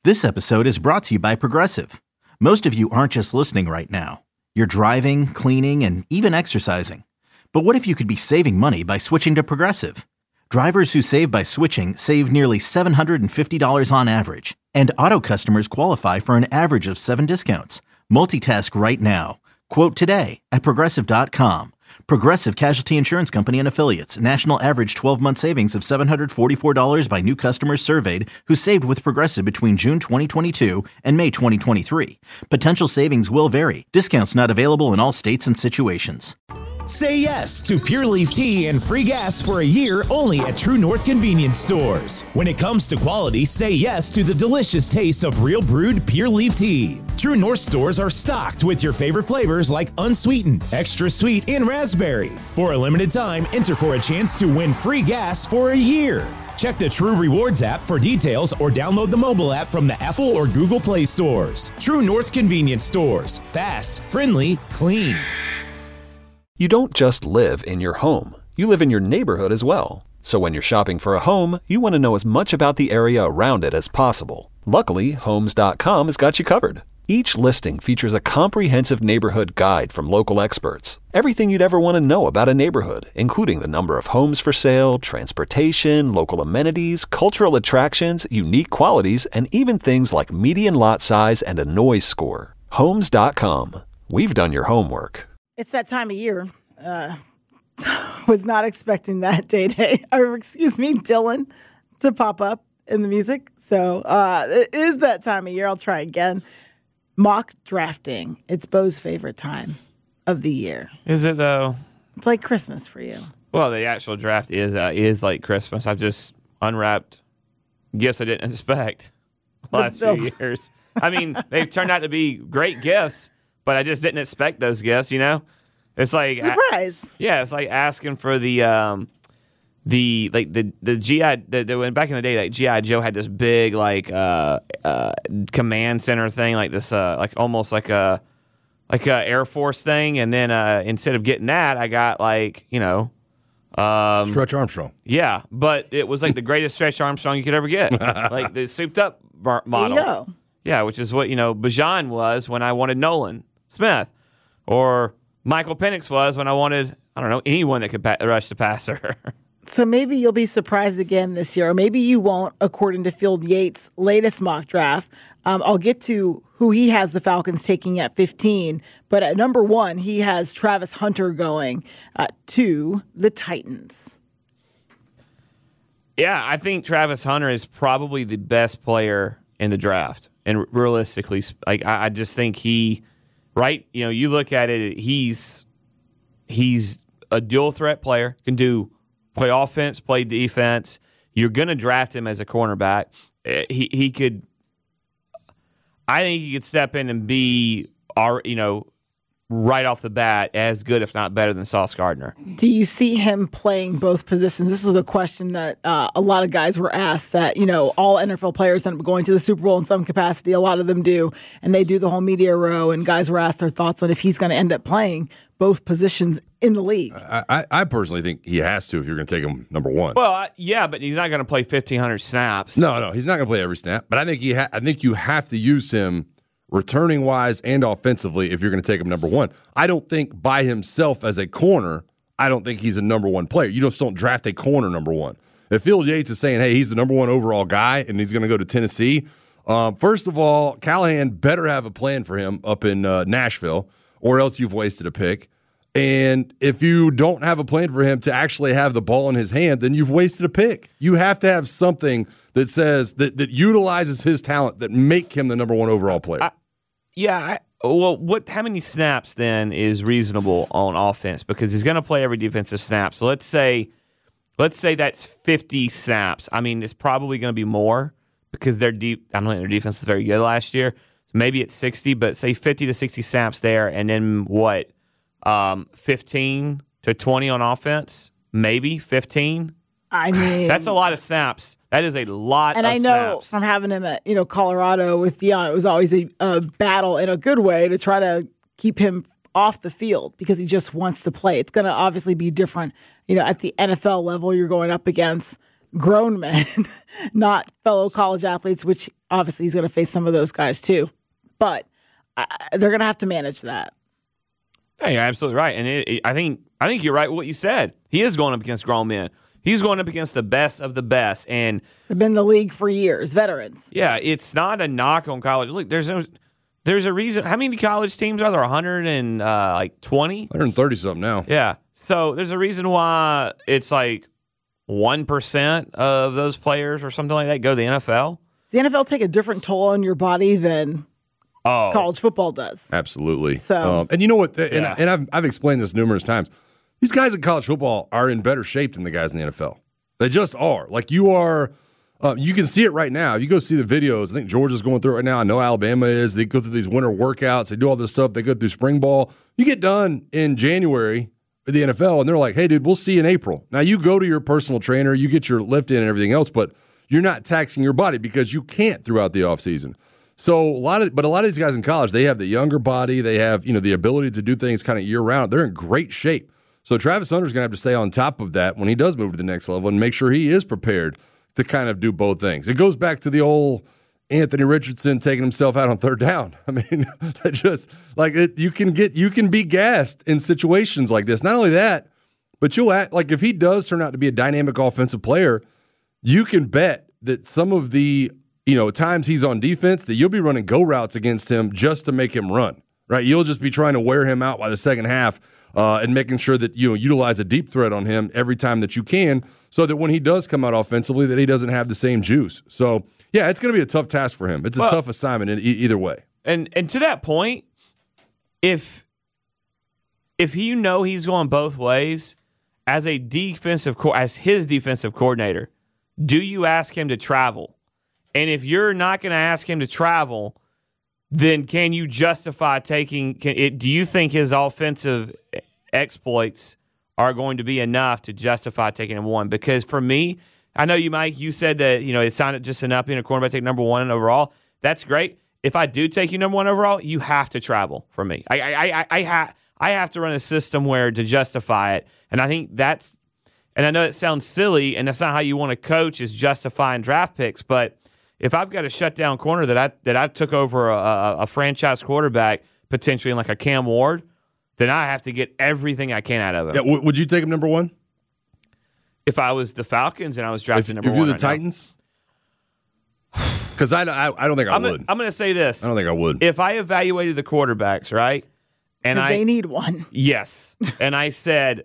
This episode is brought to you by Progressive. Most of you aren't just listening right now. You're driving, cleaning, and even exercising. But what if you could be saving money by switching to Progressive? Drivers who save by switching save nearly $750 on average. And auto customers qualify for an average of 7 discounts. Multitask right now. Quote today at Progressive.com. Progressive Casualty Insurance Company and Affiliates. National average 12-month savings of $744 by new customers surveyed who saved with Progressive between June 2022 and May 2023. Potential savings will vary. Discounts not available in all states and situations. Say yes to Pure Leaf Tea and free gas for a year only at True North Convenience Stores. When it comes to quality, say yes to the delicious taste of real brewed Pure Leaf Tea. True North stores are stocked with your favorite flavors like unsweetened, extra sweet, and raspberry. For a limited time, enter for a chance to win free gas for a year. Check the True Rewards app for details or download the mobile app from the Apple or Google Play stores. True North Convenience Stores. Fast, friendly, clean. You don't just live in your home. You live in your neighborhood as well. So when you're shopping for a home, you want to know as much about the area around it as possible. Luckily, Homes.com has got you covered. Each listing features a comprehensive neighborhood guide from local experts. Everything you'd ever want to know about a neighborhood, including the number of homes for sale, transportation, local amenities, cultural attractions, unique qualities, and even things like median lot size and a noise score. Homes.com. We've done your homework. It's that time of year. Was not expecting that Dylan to pop up in the music. So it is that time of year. I'll try again. Mock drafting. It's Bo's favorite time of the year. Is it though? It's like Christmas for you. Well, the actual draft is like Christmas. I've just unwrapped gifts I didn't expect the last few years. I mean, they've turned out to be great gifts, but I just didn't expect those gifts, you know? It's like surprise. It's like asking for the GI when back in the day, like GI Joe had this big like command center thing, like this like almost like a Air Force thing, and then instead of getting that, I got like, you know, Stretch Armstrong. Yeah, but it was like the greatest Stretch Armstrong you could ever get, like the souped up model. There you go. Yeah, which is what, you know, Bijan was when I wanted Nolan Smith, or Michael Penix was when I wanted, I don't know, anyone that could rush the passer. So maybe you'll be surprised again this year, or maybe you won't, according to Field Yates' latest mock draft. I'll get to who he has the Falcons taking at 15, but at number 1, he has Travis Hunter going to the Titans. Yeah, I think Travis Hunter is probably the best player in the draft. And realistically, like I just think he, right? You know, you look at it, he's a dual threat player, can play offense, play defense. You're going to draft him as a cornerback. He could, I think he could step in and be, right off the bat as good, if not better, than Sauce Gardner. Do you see him playing both positions? This is a question that a lot of guys were asked that, you know, all NFL players end up going to the Super Bowl in some capacity. A lot of them do, and they do the whole media row, and guys were asked their thoughts on if he's going to end up playing both positions in the league. I personally think he has to if you're going to take him number 1. Well, yeah, but he's not going to play 1,500 snaps. No, he's not going to play every snap. But I think you have to use him returning wise and offensively if you're going to take him number 1. I don't think by himself as a corner, I don't think he's a number 1 player. You just don't draft a corner number 1. If Field Yates is saying, hey, he's the number 1 overall guy and he's going to go to Tennessee, first of all, Callahan better have a plan for him up in Nashville, or else you've wasted a pick. And if you don't have a plan for him to actually have the ball in his hand, then you've wasted a pick. You have to have something that says that utilizes his talent that make him the number 1 overall player. How many snaps then is reasonable on offense? Because he's going to play every defensive snap. So let's say that's 50 snaps. I mean, it's probably going to be more because I don't think their defense was very good last year. Maybe it's 60, but say 50 to 60 snaps there, and then 15 to 20 on offense? Maybe 15? I mean, that's a lot of snaps. That is a lot of snaps. And I know from having him at, Colorado with Deion, it was always a battle in a good way to try to keep him off the field because he just wants to play. It's going to obviously be different. At the NFL level, you're going up against grown men, not fellow college athletes, which obviously he's going to face some of those guys too. But they're going to have to manage that. Yeah, you're absolutely right. And I think you're right with what you said. He is going up against grown men. He's going up against the best of the best. And they've been in the league for years, veterans. Yeah, it's not a knock on college. Look, there's a reason. How many college teams are there? 120? 130 something now. Yeah. So there's a reason why it's like 1% of those players or something like that go to the NFL. Does the NFL take a different toll on your body than college football does? Absolutely. So, and you know what? And I've explained this numerous times. These guys in college football are in better shape than the guys in the NFL. They just are. Like you are, you can see it right now. You go see the videos. I think Georgia's going through it right now. I know Alabama is. They go through these winter workouts. They do all this stuff. They go through spring ball. You get done in January with the NFL, and they're like, hey, dude, we'll see you in April. Now, you go to your personal trainer. You get your lift in and everything else, but you're not taxing your body because you can't throughout the offseason. So a lot of these guys in college, they have the younger body. They have, the ability to do things kind of year round. They're in great shape. So Travis Hunter's going to have to stay on top of that when he does move to the next level and make sure he is prepared to kind of do both things. It goes back to the old Anthony Richardson taking himself out on third down. I mean, just like you can be gassed in situations like this. Not only that, but you'll act like if he does turn out to be a dynamic offensive player, you can bet that some of the times he's on defense that you'll be running go routes against him just to make him run. Right? You'll just be trying to wear him out by the second half. And making sure that you utilize a deep threat on him every time that you can so that when he does come out offensively that he doesn't have the same juice. So, yeah, it's going to be a tough task for him. It's a tough assignment in either way. And to that point, if he's going both ways, as his defensive coordinator, do you ask him to travel? And if you're not going to ask him to travel, then can you justify taking – do you think his offensive exploits are going to be enough to justify taking him one? Because for me, I know you said that, it's not just enough being a cornerback, take number one overall. That's great. If I do take you number one overall, you have to travel for me. I have to run a system where to justify it. And I think that's – and I know it sounds silly, and that's not how you want to coach is justifying draft picks, but – if I've got a shutdown corner that I took over a franchise quarterback potentially in like a Cam Ward, then I have to get everything I can out of him. Yeah, would you take him number one? If I was the Falcons and I was drafting number one. If you're the Titans? Because I don't think I would. I'm going to say this. I don't think I would. If I evaluated the quarterbacks, right? And they need one. Yes. And I said,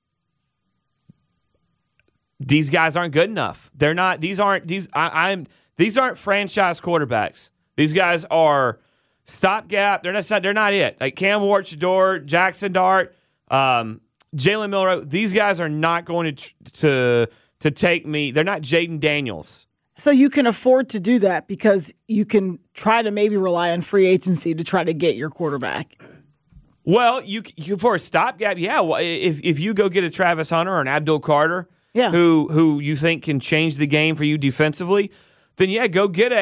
these guys aren't good enough. They're not. These aren't franchise quarterbacks. These guys are stopgap. They're not it. Like Cam Ward, Shador, Jackson Dart, Jalen Milroe. These guys are not going to take me. They're not Jaden Daniels. So you can afford to do that because you can try to maybe rely on free agency to try to get your quarterback. Well, you for a stopgap, yeah. Well, if you go get a Travis Hunter or an Abdul Carter, who you think can change the game for you defensively. Then, go get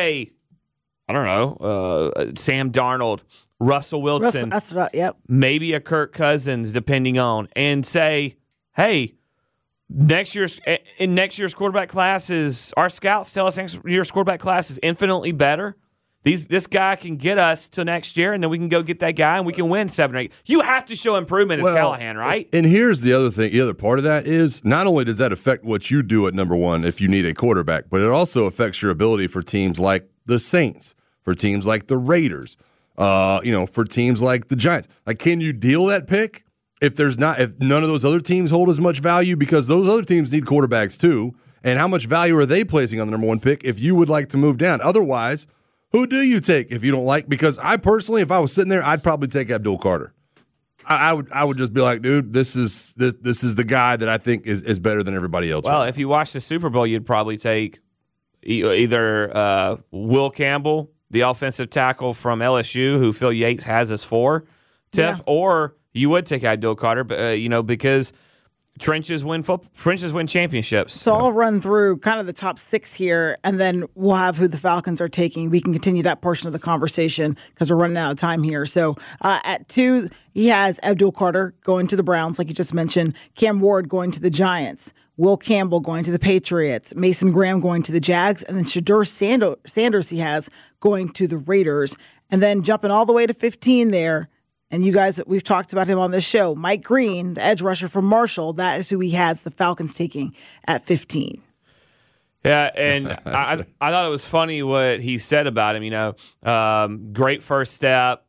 Sam Darnold, Russell Wilson. That's right, yep. Maybe a Kirk Cousins, depending on, and say, hey, next year's quarterback class our scouts tell us next year's quarterback class is infinitely better. This guy can get us to next year, and then we can go get that guy, and we can win 7 or 8. You have to show improvement as Callahan, right? And here's the other thing. The other part of that is not only does that affect what you do at number one if you need a quarterback, but it also affects your ability for teams like the Saints, for teams like the Raiders, for teams like the Giants. Like, can you deal that pick if none of those other teams hold as much value? Because those other teams need quarterbacks too. And how much value are they placing on the number one pick if you would like to move down? Otherwise, who do you take if you don't like? Because I personally, if I was sitting there, I'd probably take Abdul Carter. I would just be like, dude, this is the guy that I think is better than everybody else. Well, if you watch the Super Bowl, you'd probably take either Will Campbell, the offensive tackle from LSU, who Phil Yates has as 4, Tiff, or you would take Abdul Carter, because trenches win championships. So I'll run through kind of the top 6 here, and then we'll have who the Falcons are taking. We can continue that portion of the conversation because we're running out of time here. So at 2, he has Abdul Carter going to the Browns, like you just mentioned. Cam Ward going to the Giants. Will Campbell going to the Patriots. Mason Graham going to the Jags. And then Shedeur Sanders he has going to the Raiders. And then jumping all the way to 15 there, and you guys, we've talked about him on this show, Mike Green, the edge rusher from Marshall, that is who he has the Falcons taking at 15. Yeah, and I thought it was funny what he said about him. Great first step.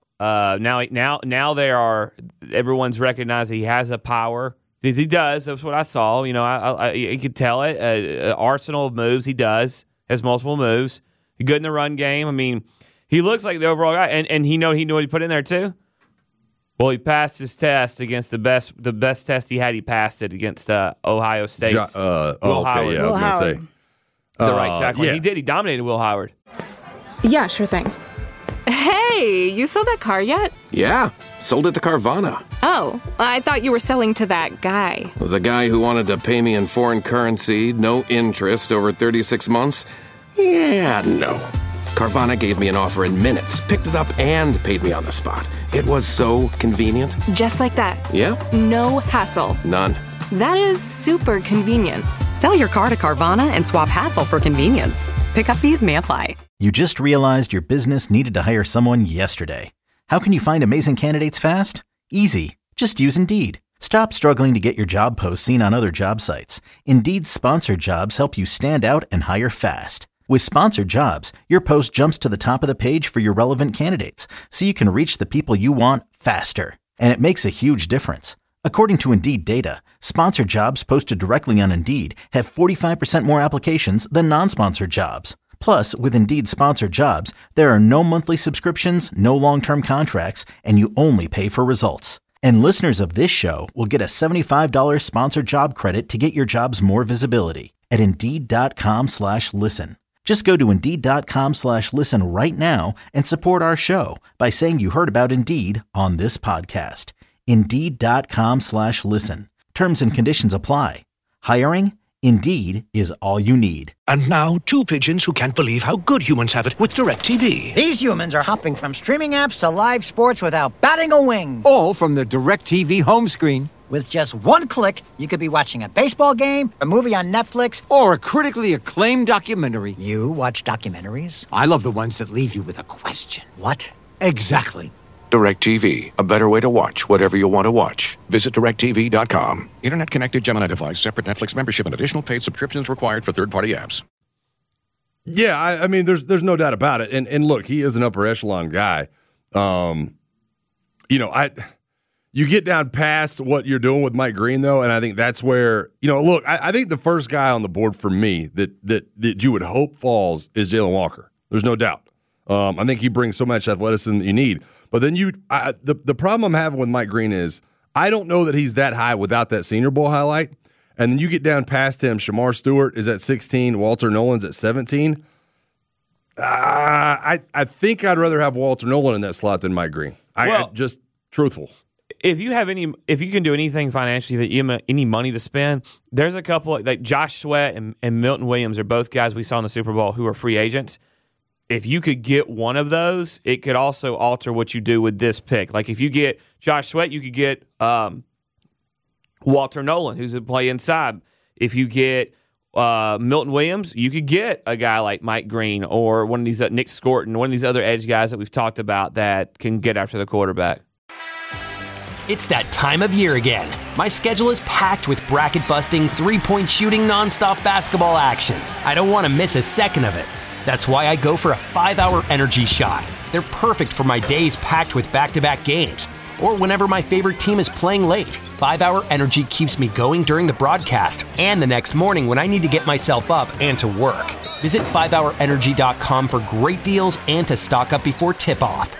Now everyone's recognized he has a power. He does. That's what I saw. You could tell it. Arsenal of moves. He does. Has multiple moves. Good in the run game. I mean, he looks like the overall guy, and he knew what he put in there too. Well, he passed his test against the best test he had. He passed it against Ohio State. Will Howard. Yeah, I was going to say. The right tackle. Yeah. He did. He dominated Will Howard. Yeah, sure thing. Hey, you sold that car yet? Yeah, sold it to Carvana. Oh, I thought you were selling to that guy. The guy who wanted to pay me in foreign currency, no interest, over 36 months? Yeah, no. Carvana gave me an offer in minutes, picked it up, and paid me on the spot. It was so convenient. Just like that. Yeah. No hassle. None. That is super convenient. Sell your car to Carvana and swap hassle for convenience. Pickup fees may apply. You just realized your business needed to hire someone yesterday. How can you find amazing candidates fast? Easy. Just use Indeed. Stop struggling to get your job posts seen on other job sites. Indeed's sponsored jobs help you stand out and hire fast. With sponsored jobs, your post jumps to the top of the page for your relevant candidates, so you can reach the people you want faster. And it makes a huge difference. According to Indeed data, sponsored jobs posted directly on Indeed have 45% more applications than non-sponsored jobs. Plus, with Indeed sponsored jobs, there are no monthly subscriptions, no long-term contracts, and you only pay for results. And listeners of this show will get a $75 sponsored job credit to get your jobs more visibility at Indeed.com/listen. Just go to Indeed.com/listen right now and support our show by saying you heard about Indeed on this podcast. Indeed.com/listen. Terms and conditions apply. Hiring? Indeed is all you need. And now, 2 pigeons who can't believe how good humans have it with DirecTV. These humans are hopping from streaming apps to live sports without batting a wing. All from the DirecTV home screen. With just one click, you could be watching a baseball game, a movie on Netflix, or a critically acclaimed documentary. You watch documentaries? I love the ones that leave you with a question. What? Exactly. DirecTV, a better way to watch whatever you want to watch. Visit DirecTV.com. Internet connected Gemini device, separate Netflix membership, and additional paid subscriptions required for third-party apps. Yeah, I mean, there's no doubt about it. And look, he is an upper echelon guy. You get down past what you're doing with Mike Green, though, and I think that's where, look, I think the first guy on the board for me that you would hope falls is Jalen Walker. There's no doubt. I think he brings so much athleticism that you need. But then the problem I'm having with Mike Green is I don't know that he's that high without that Senior Bowl highlight. And then you get down past him, Shamar Stewart is at 16, Walter Nolan's at 17. I think I'd rather have Walter Nolan in that slot than Mike Green. Just truthful. If you can do anything financially that you have any money to spend, there's a couple like Josh Sweat and Milton Williams are both guys we saw in the Super Bowl who are free agents. If you could get one of those, it could also alter what you do with this pick. Like if you get Josh Sweat, you could get Walter Nolan, who's a play inside. If you get Milton Williams, you could get a guy like Mike Green or one of these Nick Scorton, one of these other edge guys that we've talked about that can get after the quarterback. It's that time of year again. My schedule is packed with bracket-busting, three-point shooting, nonstop basketball action. I don't want to miss a second of it. That's why I go for a 5-hour energy shot. They're perfect for my days packed with back-to-back games, or whenever my favorite team is playing late. 5-hour energy keeps me going during the broadcast and the next morning when I need to get myself up and to work. Visit 5hourenergy.com for great deals and to stock up before tip-off.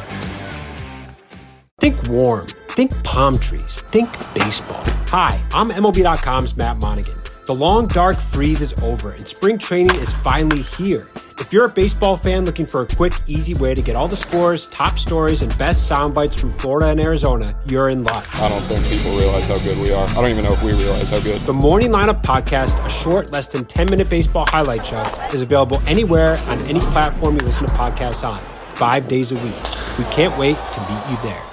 Think warm. Think palm trees. Think baseball. Hi, I'm MLB.com's Matt Monaghan. The long, dark freeze is over, and spring training is finally here. If you're a baseball fan looking for a quick, easy way to get all the scores, top stories, and best sound bites from Florida and Arizona, you're in luck. I don't think people realize how good we are. I don't even know if we realize how good. The Morning Lineup Podcast, a short, less than 10-minute baseball highlight show, is available anywhere on any platform you listen to podcasts on, 5 days a week. We can't wait to meet you there.